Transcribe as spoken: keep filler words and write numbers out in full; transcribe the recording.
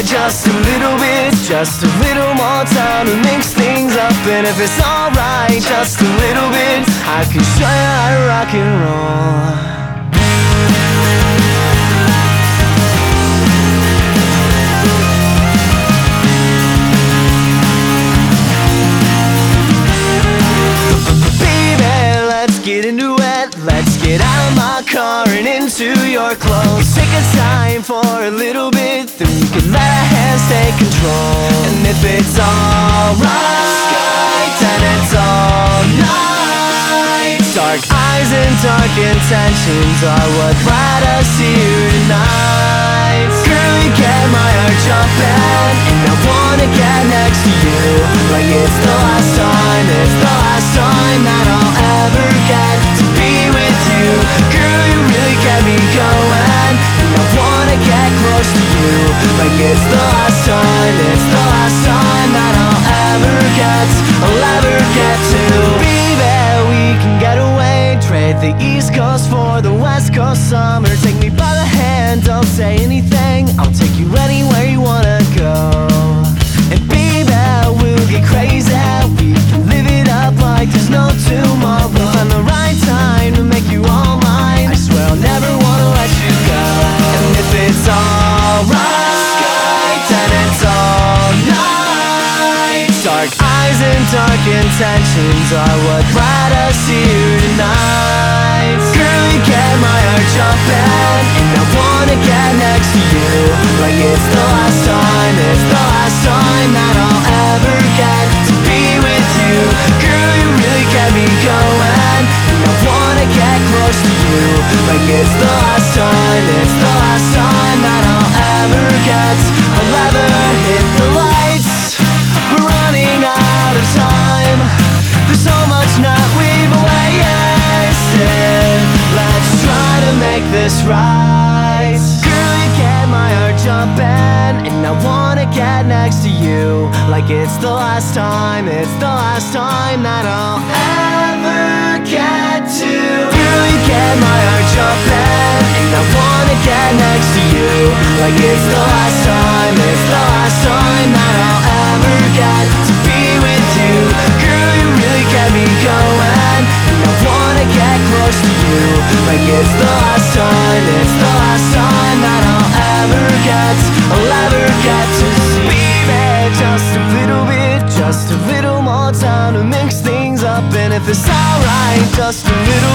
just a little bit, just a little more time to mix things up. And if it's alright, just a little bit, I can show you how to rock and roll. Get into it, let's get out of my car and into your clothes. Take a time for a little bit, then we can let our hands take control. And if it's alright, then it's all night. Dark eyes and dark intentions are what brought us here tonight. Girl, you get my heart jumping, and I wanna get next to you, like it's the last time, it's the last time that I'll ever get to be with you. Girl, you really get me going, and I wanna get close to you, like it's the last time, it's the last time that I'll ever get, I'll ever get to. Baby, we can get away, trade the East Coast for the West Coast summer. Take me by the hand, don't say anything, I'll take you anywhere you wanna go. And baby, we'll get crazy, we can live it up like there's no tomorrow. Find the right time to make you all mine, I swear I'll never wanna let you go. And if it's alright, then it's all night. Dark eyes and dark intentions are what brought us here tonight. Girl, you get my heart jumping, and I wanna get next to you, like it's the last time, it's the last time that I'll ever get to be with you. Girl, you really get me going, and I wanna get close to you, like it's the last time, it's the last time that I'll ever get, I'll ever hit the lights. We're running out of time, there's so much that we've wasted. Let's try to make this right. Girl, you get my heart jumping, and I wanna get next to you, like it's the last time, it's the last time that I'll ever get to. Girl, you get my heart jumping, and I wanna get next to you, like it's the last time, it's the last time that I'll ever get to be with you. Girl, you really get me going, and I wanna get close to you, like it's the last time, it's the last time that I'll ever get, I'll ever get to see. Baby, just a little bit, just a little more time to mix things up. And if it's alright, just a little